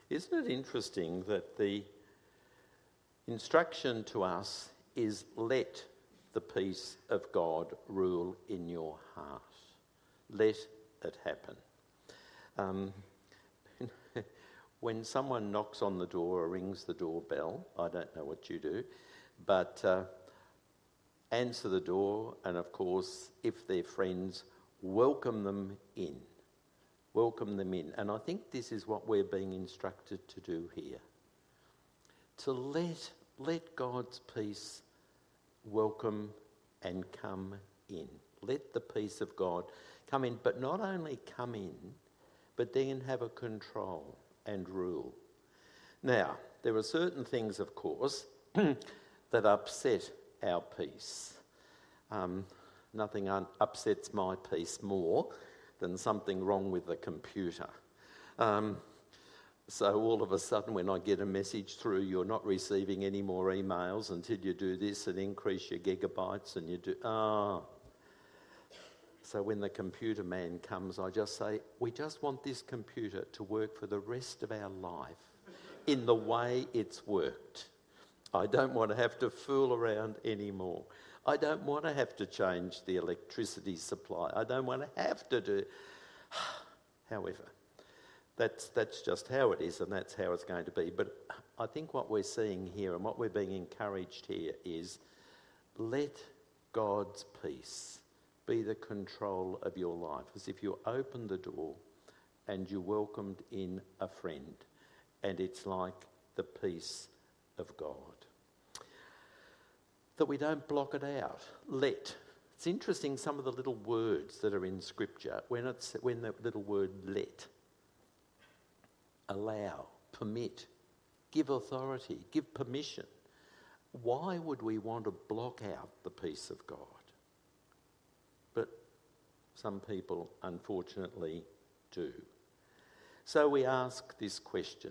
Isn't it interesting that the instruction to us is let the peace of God rule in your heart. Let it happen. When someone knocks on the door or rings the doorbell, I don't know what you do, but answer the door, and of course, if they're friends, welcome them in. Welcome them in. And I think this is what we're being instructed to do here. To let God's peace welcome and come in. Let the peace of God come in, but not only come in, but then have a control and rule. Now, there are certain things, of course, that upset our peace. Nothing upsets my peace more than something wrong with the computer. So all of a sudden when I get a message through, you're not receiving any more emails until you do this and increase your gigabytes, and you do... So when the computer man comes, I just say, we just want this computer to work for the rest of our life in the way it's worked. I don't want to have to fool around anymore. I don't want to have to change the electricity supply. I don't want to have to do... However, that's just how it is, and that's how it's going to be. But I think what we're seeing here and what we're being encouraged here is let God's peace be the control of your life. As if you open the door and you welcomed in a friend, and it's like the peace of God. That we don't block it out. Let. It's interesting, some of the little words that are in Scripture, when the little word let, allow, permit, give authority, give permission. Why would we want to block out the peace of God? But some people, unfortunately, do. So we ask this question: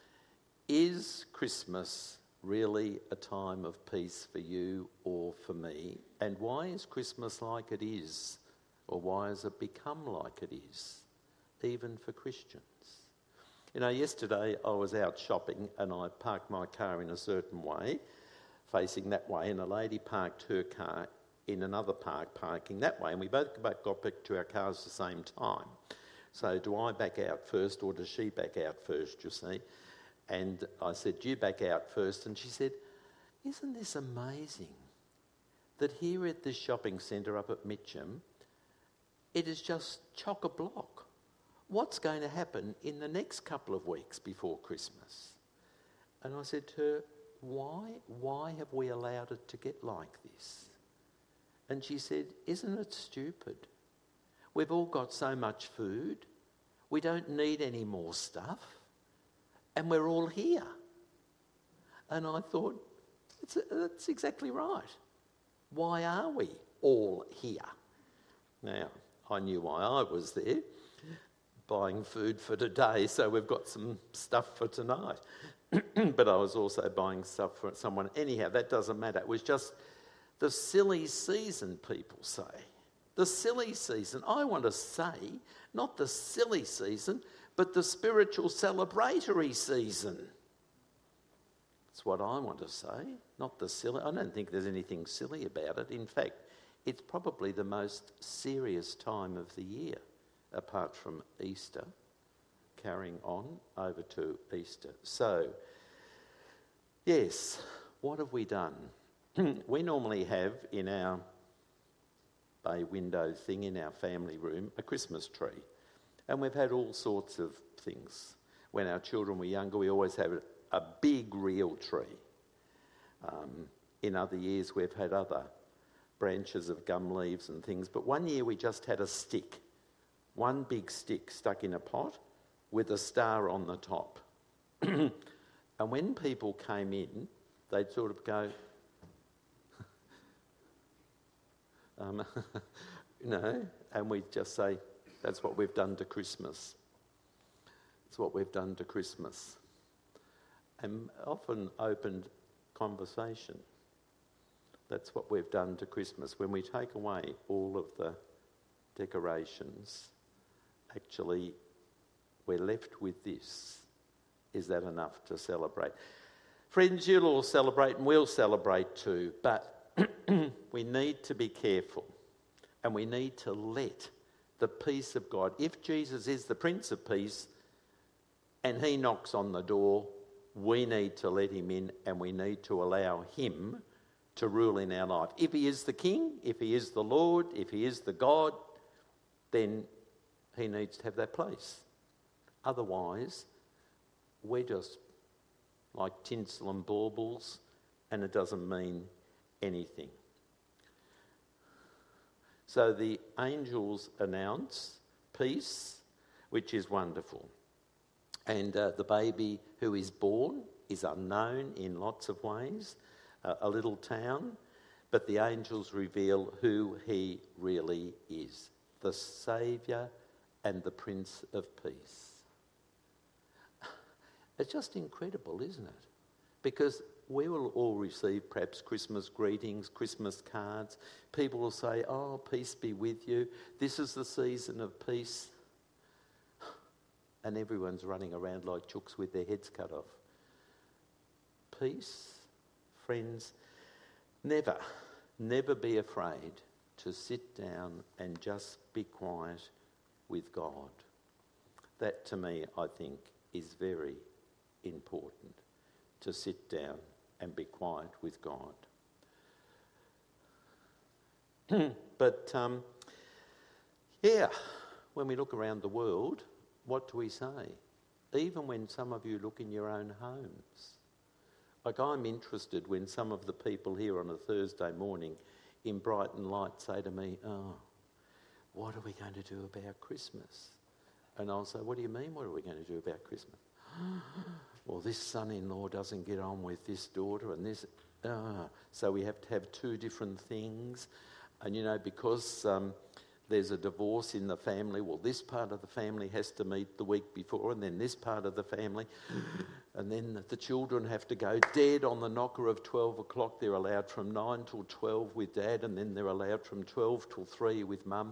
is Christmas really a time of peace for you or for me? And why is Christmas like it is? Or why has it become like it is, even for Christians? You know, yesterday I was out shopping and I parked my car in a certain way, facing that way, and a lady parked her car in another parking that way, and we both got back to our cars at the same time. So do I back out first or does she back out first, you see? And I said, do you back out first? And she said, isn't this amazing that here at this shopping centre up at Mitcham, it is just chock-a-block. What's going to happen in the next couple of weeks before Christmas? And I said to her, why have we allowed it to get like this? And she said, isn't it stupid? We've all got so much food. We don't need any more stuff. And we're all here. And I thought, that's exactly right. Why are we all here? Now, I knew why I was there, buying food for today, so we've got some stuff for tonight. But I was also buying stuff for someone. Anyhow, that doesn't matter. It was just the silly season, people say. The silly season. I want to say, not the silly season, but the spiritual celebratory season. That's what I want to say, not the silly. I don't think there's anything silly about it. In fact, it's probably the most serious time of the year, apart from Easter, carrying on over to Easter. So, yes, what have we done? We normally have in our bay window thing in our family room a Christmas tree. And we've had all sorts of things. When our children were younger, we always had a big real tree. In other years, we've had other branches of gum leaves and things. But one year we just had a stick, one big stick stuck in a pot with a star on the top. And when people came in, they'd sort of go, and we'd just say, that's what we've done to Christmas. It's what we've done to Christmas. And often opened conversation. That's what we've done to Christmas. When we take away all of the decorations, actually we're left with this. is that enough to celebrate? Friends, you'll all celebrate and we'll celebrate too, but we need to be careful and we need to let the peace of God, if Jesus is the Prince of Peace and he knocks on the door, we need to let him in and we need to allow him to rule in our life. If he is the King, if he is the Lord, if he is the God, then he needs to have that place. Otherwise, we're just like tinsel and baubles and it doesn't mean anything. So the angels announce peace, which is wonderful. And the baby who is born is unknown in lots of ways, a little town, but the angels reveal who he really is, the Saviour and the Prince of Peace. It's just incredible, isn't it? Because we will all receive perhaps Christmas greetings, Christmas cards. People will say, "Oh, peace be with you. This is the season of peace." And everyone's running around like chooks with their heads cut off. Peace, friends, never be afraid to sit down and just be quiet with God. That to me, I think, is very important, to sit down and be quiet with God. But when we look around the world, what do we say? Even when some of you look in your own homes. Like, I'm interested when some of the people here on a Thursday morning in Brighton Light say to me, "Oh, what are we going to do about Christmas?" And I'll say, "What do you mean, what are we going to do about Christmas?" "Well, this son-in-law doesn't get on with this daughter and this..." So we have to have two different things. And, because there's a divorce in the family, well, this part of the family has to meet the week before and then this part of the family. And then the children have to go dead on the knocker of 12 o'clock. They're allowed from 9 till 12 with Dad, and then they're allowed from 12 till 3 with Mum.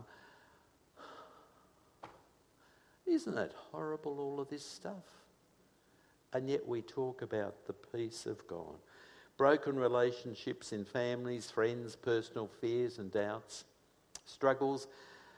Isn't it horrible, all of this stuff? And yet we talk about the peace of God. Broken relationships in families, friends, personal fears and doubts, struggles.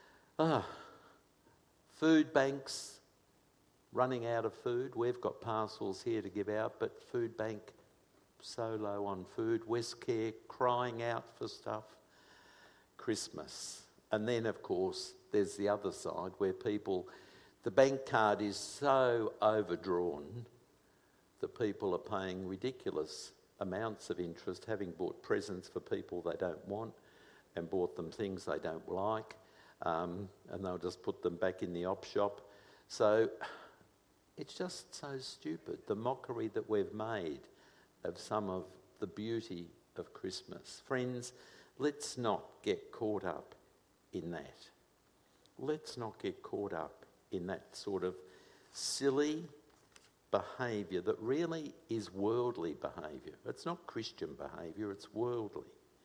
Food banks running out of food. We've got parcels here to give out, but food bank so low on food. Westcare crying out for stuff. Christmas. And then, of course, there's the other side where the bank card is so overdrawn that people are paying ridiculous amounts of interest, having bought presents for people they don't want and bought them things they don't like, and they'll just put them back in the op shop. So it's just so stupid, the mockery that we've made of some of the beauty of Christmas. Friends, let's not get caught up in that. Let's not get caught up in that sort of silly behaviour that really is worldly behaviour. It's not Christian behaviour, it's worldly.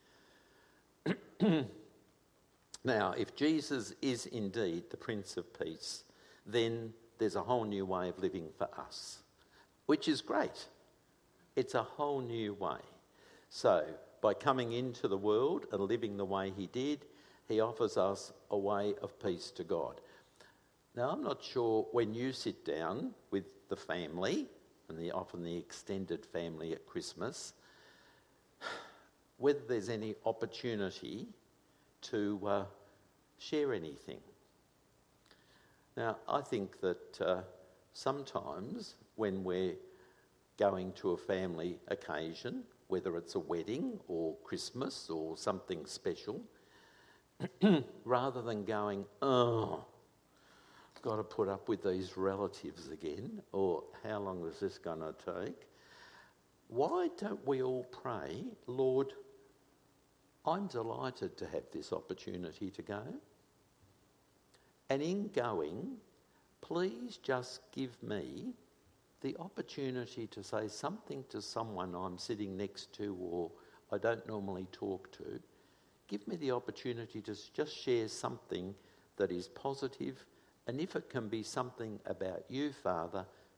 Now, if Jesus is indeed the Prince of Peace, then there's a whole new way of living for us, which is great. It's a whole new way. So, by coming into the world and living the way he did, he offers us a way of peace to God. Now, I'm not sure when you sit down with the family, and often the extended family at Christmas, whether there's any opportunity to share anything. Now, I think that sometimes when we're going to a family occasion, whether it's a wedding or Christmas or something special, rather than going, "Oh, got to put up with these relatives again," or "How long is this going to take?" why don't we all pray, "Lord, I'm delighted to have this opportunity to go. And in going, please just give me the opportunity to say something to someone I'm sitting next to or I don't normally talk to. Give me the opportunity to just share something that is positive, and if it can be something about you, Father,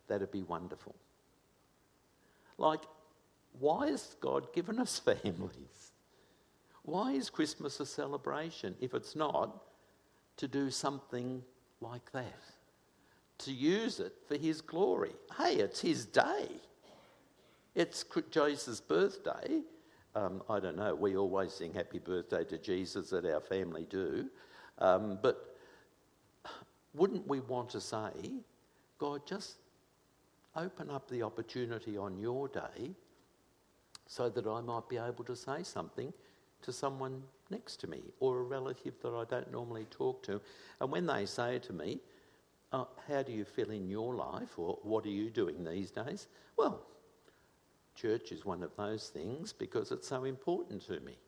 that'd be wonderful. Like, why has God given us families? Why is Christmas a celebration if it's not to do something like that? To use it for his glory. Hey, it's his day. It's Jesus' birthday. I don't know, we always sing happy birthday to Jesus that our family do. But wouldn't we want to say, God, just open up the opportunity on your day so that I might be able to say something to someone next to me or a relative that I don't normally talk to. And when they say to me, how do you feel in your life, or what are you doing these days? Well, church is one of those things because it's so important to me.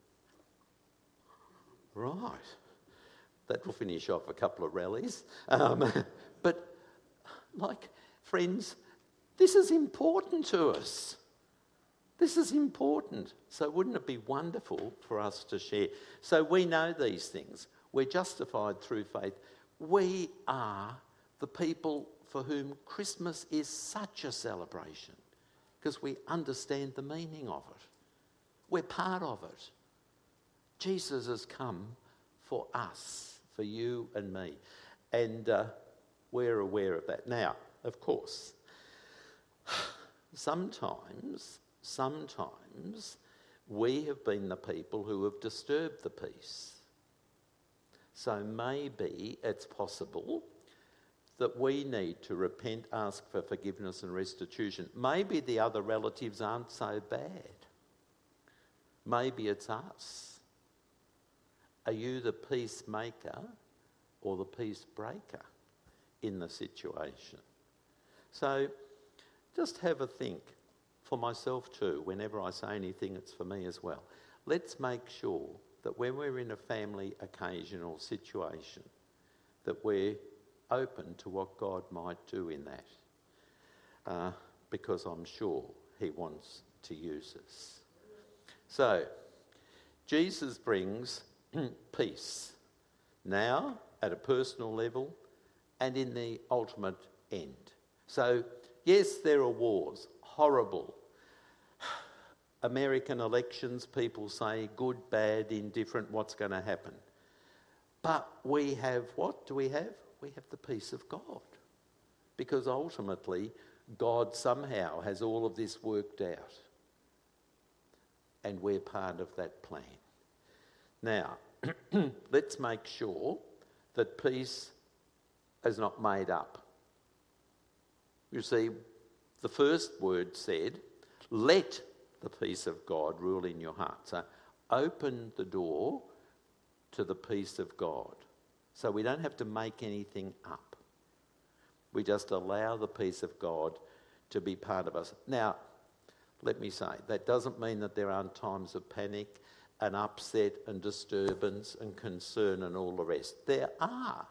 Right. That will finish off a couple of rallies. But, like, friends, this is important to us. This is important. So wouldn't it be wonderful for us to share? So we know these things. We're justified through faith. We are the people for whom Christmas is such a celebration because we understand the meaning of it. We're part of it. Jesus has come for us, for you and me. And we're aware of that. Now, of course, sometimes we have been the people who have disturbed the peace. So maybe it's possible that we need to repent, ask for forgiveness and restitution. Maybe the other relatives aren't so bad. Maybe it's us. Are you the peacemaker or the peace breaker in the situation? So just have a think. For myself too, whenever I say anything, it's for me as well. Let's make sure that when we're in a family occasional situation, that we're open to what God might do in that, because I'm sure he wants to use us. So, Jesus brings peace now at a personal level and in the ultimate end. So, yes, there are wars, horrible. American elections, people say good, bad, indifferent, what's going to happen. But we have, what do we have? We have the peace of God. Because ultimately, God somehow has all of this worked out. And we're part of that plan. Now, let's make sure that peace is not made up. You see, the first word said, let the peace of God rule in your heart. So open the door to the peace of God. So we don't have to make anything up. We just allow the peace of God to be part of us. Now, let me say, that doesn't mean that there aren't times of panic and upset and disturbance and concern and all the rest. There are.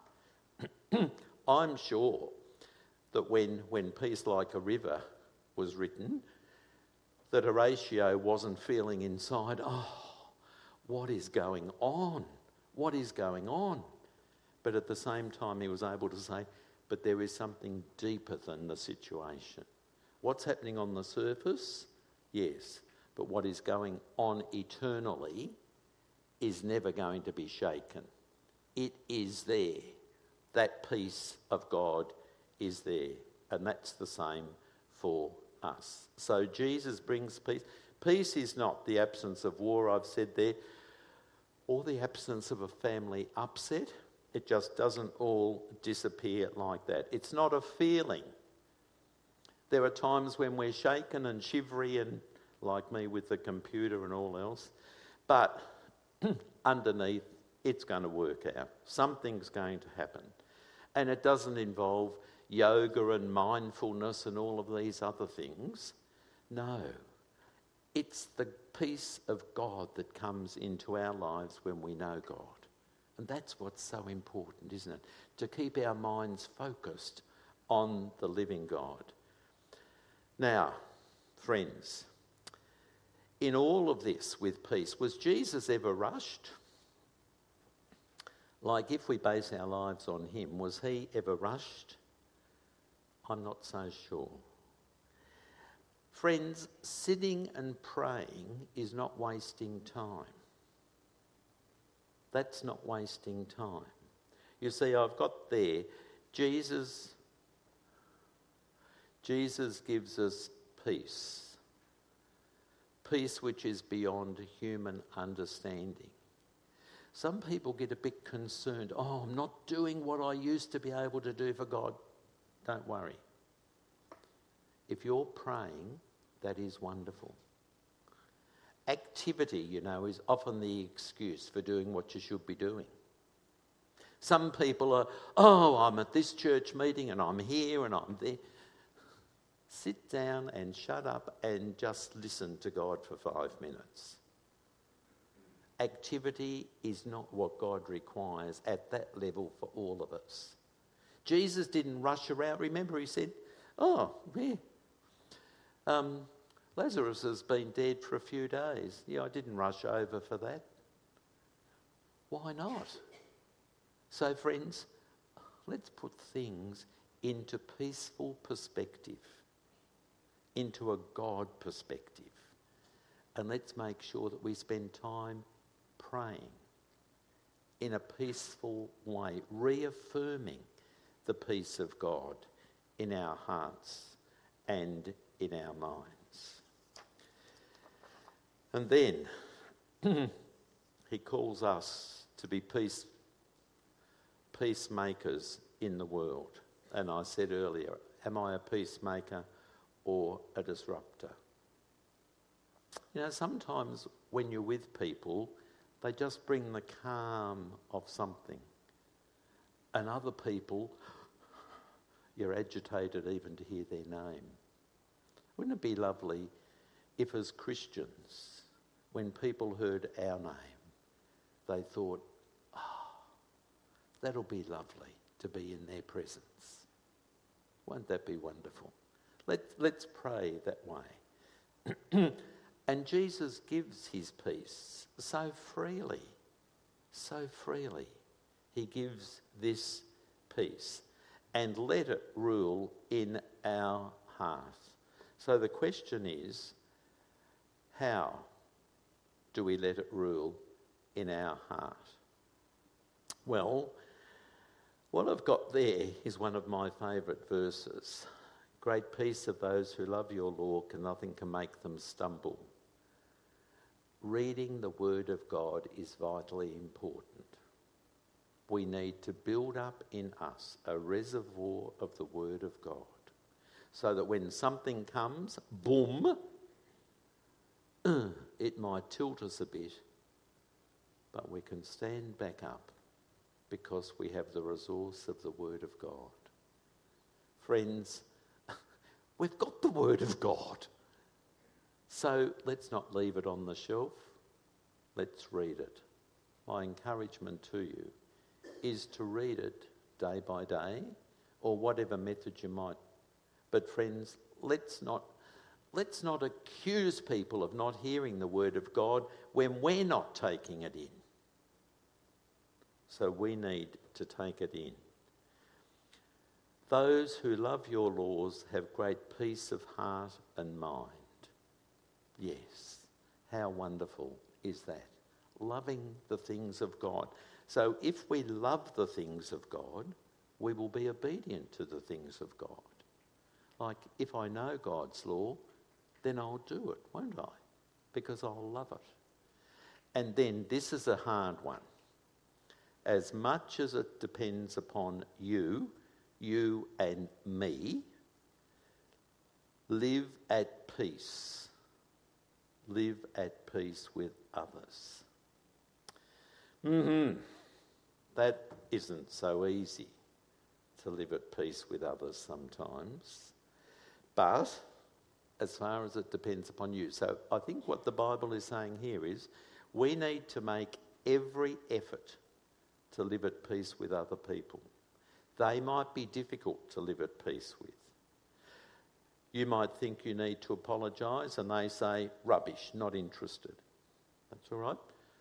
I'm sure that when Peace Like a River was written, that Horatio wasn't feeling inside, what is going on? What is going on? But at the same time, he was able to say, but there is something deeper than the situation. What's happening on the surface? Yes. But what is going on eternally is never going to be shaken. It is there. That peace of God is there. And that's the same for us. So Jesus brings peace. Peace is not the absence of war, I've said there, or the absence of a family upset. It just doesn't all disappear like that. It's not a feeling. There are times when we're shaken and shivery and like me with the computer and all else, but underneath it's going to work out. Something's going to happen. And it doesn't involve yoga and mindfulness and all of these other things. No. It's the peace of God that comes into our lives when we know God. And that's what's so important, isn't it? To keep our minds focused on the living God. Now, friends, in all of this with peace, was Jesus ever rushed? Like, if we base our lives on him, was he ever rushed? I'm not so sure. Friends, sitting and praying is not wasting time. That's not wasting time. You see, I've got there, Jesus gives us peace. Peace which is beyond human understanding. Some people get a bit concerned. Oh, I'm not doing what I used to be able to do for God. Don't worry. If you're praying, that is wonderful. Activity, is often the excuse for doing what you should be doing. Some people are, I'm at this church meeting and I'm here and I'm there. Sit down and shut up and just listen to God for 5 minutes. Activity is not what God requires at that level for all of us. Jesus didn't rush around. Remember, he said, Lazarus has been dead for a few days. Yeah, I didn't rush over for that. Why not? So, friends, let's put things into peaceful perspective, into a God perspective. And let's make sure that we spend time praying in a peaceful way, reaffirming the peace of God in our hearts and in our minds. And then he calls us to be peacemakers in the world. And I said earlier, am I a peacemaker or a disruptor? Sometimes when you're with people, they just bring the calm of something. And other people, you're agitated even to hear their name. Wouldn't it be lovely if as Christians, when people heard our name, they thought, that'll be lovely to be in their presence. Won't that be wonderful? Let's pray that way. And Jesus gives his peace so freely, so freely. He gives this peace and let it rule in our heart. So the question is, how do we let it rule in our heart? Well, what I've got there is one of my favourite verses. Great peace of those who love your law, nothing can make them stumble. Reading the Word of God is vitally important. We need to build up in us a reservoir of the Word of God so that when something comes, boom, it might tilt us a bit, but we can stand back up because we have the resource of the Word of God. Friends, we've got the Word of God. So let's not leave it on the shelf. Let's read it. My encouragement to you is to read it day by day or whatever method you might. But friends, let's not accuse people of not hearing the Word of God when we're not taking it in. So we need to take it in. Those who love your laws have great peace of heart and mind. Yes, how wonderful is that? Loving the things of God. So if we love the things of God, we will be obedient to the things of God. Like if I know God's law, then I'll do it, won't I? Because I'll love it. And then this is a hard one. As much as it depends upon you and me, live at peace. Live at peace with others. That isn't so easy to live at peace with others sometimes. But as far as it depends upon you. So I think what the Bible is saying here is we need to make every effort to live at peace with other people. They might be difficult to live at peace with. You might think you need to apologise and they say, rubbish, not interested. That's all right.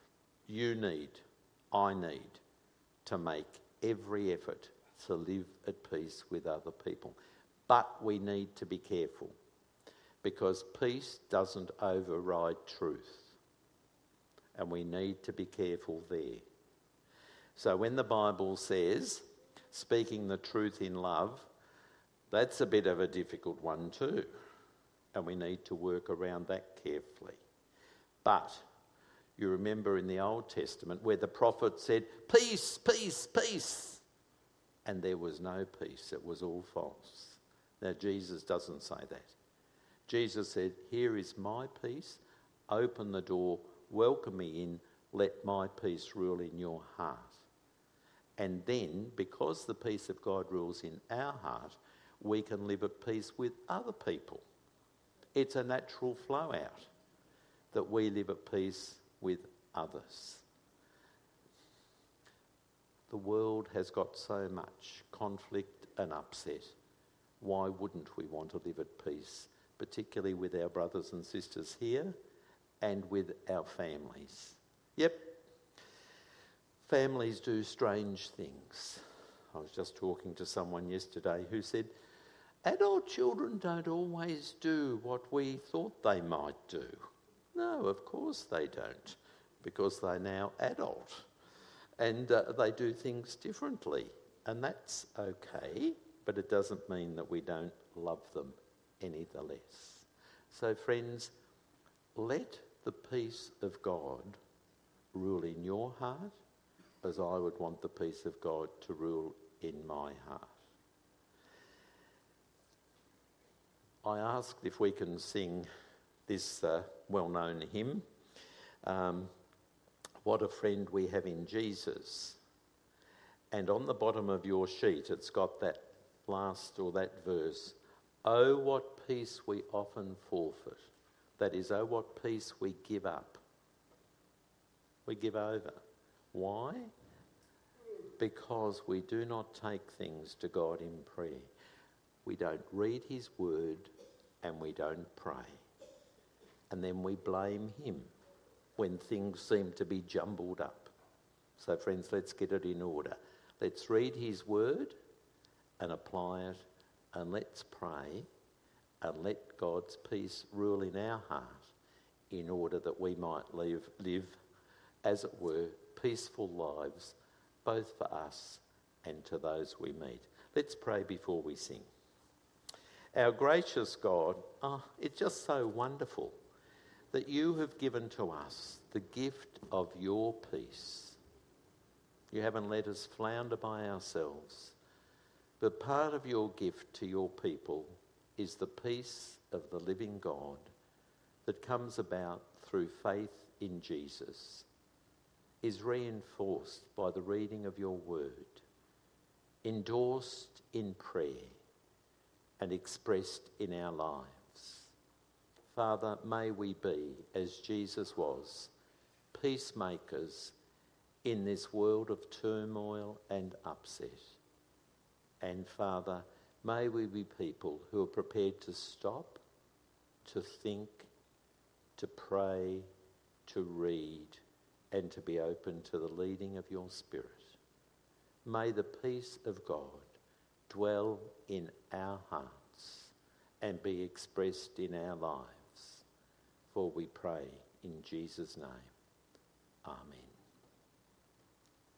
I need to make every effort to live at peace with other people. But we need to be careful, because peace doesn't override truth. And we need to be careful there. So when the Bible says, speaking the truth in love, that's a bit of a difficult one too. And we need to work around that carefully. But you remember in the Old Testament where the prophet said, peace, peace, peace. And there was no peace. It was all false. Now Jesus doesn't say that. Jesus said, here is my peace. Open the door. Welcome me in. Let my peace rule in your heart. And then, because the peace of God rules in our heart, we can live at peace with other people. It's a natural flow out that we live at peace with others. The world has got so much conflict and upset. Why wouldn't we want to live at peace, particularly with our brothers and sisters here and with our families? Yep, families do strange things. I was just talking to someone yesterday who said, adult children don't always do what we thought they might do. No, of course they don't, because they're now adult. And they do things differently. And that's okay, but it doesn't mean that we don't love them any the less. So friends, let the peace of God rule in your heart, as I would want the peace of God to rule in my heart. I asked if we can sing this well-known hymn, What a Friend We Have in Jesus. And on the bottom of your sheet, it's got that last or that verse, oh, what peace we often forfeit. That is, oh, what peace we give up. We give over. Why? Because we do not take things to God in prayer. We don't read his word and we don't pray. And then we blame him when things seem to be jumbled up. So friends, let's get it in order. Let's read his word and apply it, and let's pray and let God's peace rule in our heart in order that we might live, as it were, peaceful lives, both for us and to those we meet. Let's pray before we sing. Our gracious God, it's just so wonderful that you have given to us the gift of your peace. You haven't let us flounder by ourselves, but part of your gift to your people is the peace of the living God that comes about through faith in Jesus, is reinforced by the reading of your word, endorsed in prayer, and expressed in our lives. Father, may we be, as Jesus was, peacemakers in this world of turmoil and upset. And Father, may we be people who are prepared to stop, to think, to pray, to read, and to be open to the leading of your Spirit. May the peace of God dwell in our hearts and be expressed in our lives. For we pray in Jesus' name. Amen.